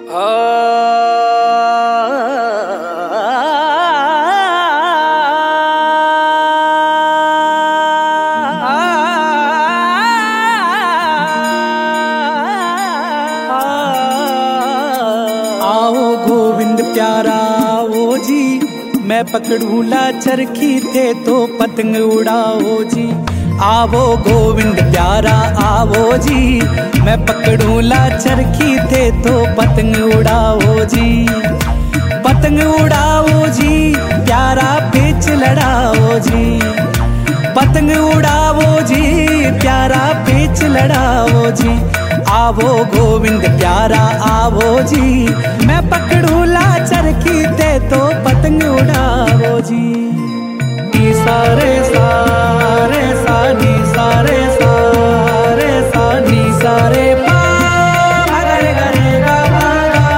आओ गोविंद प्यारा आओ जी, मैं पकड़ूं चरखी थे तो पतंग उड़ाओ जी। आवो गोविंद प्यारा आवो जी, मैं पकड़ूं चरखी थे तो पतंग उड़ाओ जी। पतंग उड़ाओ जी, प्यारा पेच लड़ाओ जी। पतंग उड़ाओ जी, प्यारा पेच लड़ाओ जी। आवो गोविंद प्यारा आवो जी, मैं पकड़ूं चरखी थे तो पतंग उड़ाओ जी। नी सारे सारे सा नी सारे सारे सा नी सारे पा रे गा रे गा मा गा।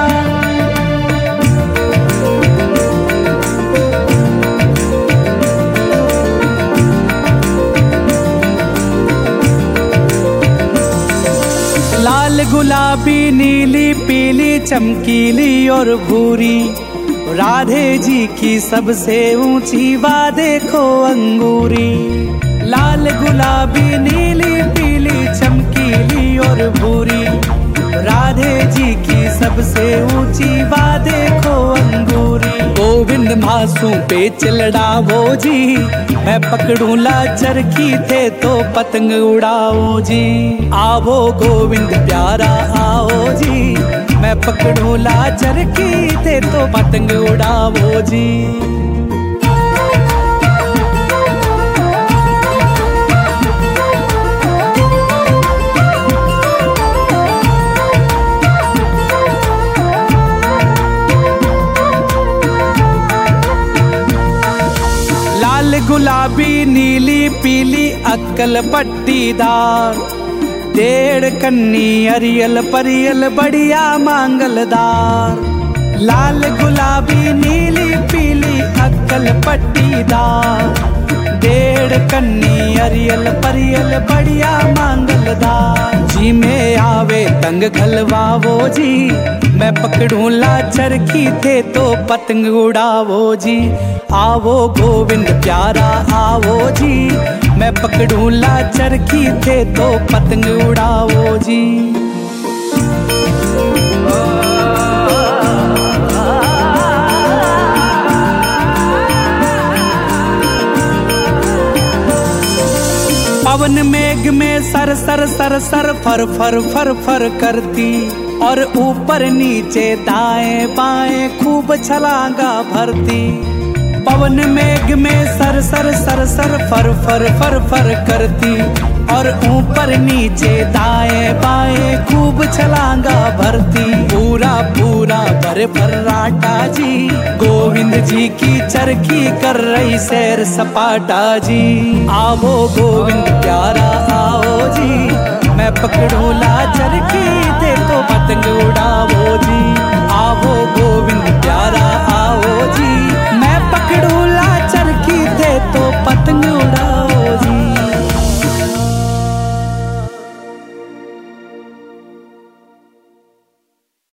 लाल गुलाबी नीली पीली चमकीली और भूरी, राधे जी की सबसे ऊंची वा देखो अंगूरी। लाल गुलाबी नीली पीली चमकीली और भूरी, राधे जी की सबसे ऊंची वा देखो अंगूरी। गोविंद मासूम पेच लड़ावो जी, मैं पकड़ूं चरखी थे तो पतंग उड़ाओ जी। आवो गोविंद प्यारा आओ जी, मैं पकड़ूं चरखी थे तो पतंग उड़ाओ जी। लाल गुलाबी नीली पीली अक्कल पट्टीदार, डेढ़ कन्नी अरियल परियल बढ़िया मांगलदार। लाल गुलाबी नीली पीली अक्कल पट्टीदार, डेढ़ कन्नी अरियल परियल बढ़िया मांगलदार। जी में आवे तंग घलवावो जी, मैं पकड़ूं चरखी थे तो पतंग उड़ावो जी। आवो गोविंद प्यारा आवो जी, मैं पकड़ूं चरखी थे तो पतंग उड़ावो जी। पवन मेघ में सर सर सर सर फर फर फर फर करती, और ऊपर नीचे दाएं बाएं खूब छलांगा भरती। पवन मेघ में सर सर सर सर फर फर फर फर करती, और ऊपर नीचे दाएं बाएं खूब छलांगा भरती। पूरा पूरा भर फर्राटा जी, गोविंद जी की चरखी कर रही सैर सपाटा जी। आवो गोविंद प्यारा आओ जी, मैं पकड़ूं चरखी थे तो पतंग उड़ाओ जी। आवो गोविंद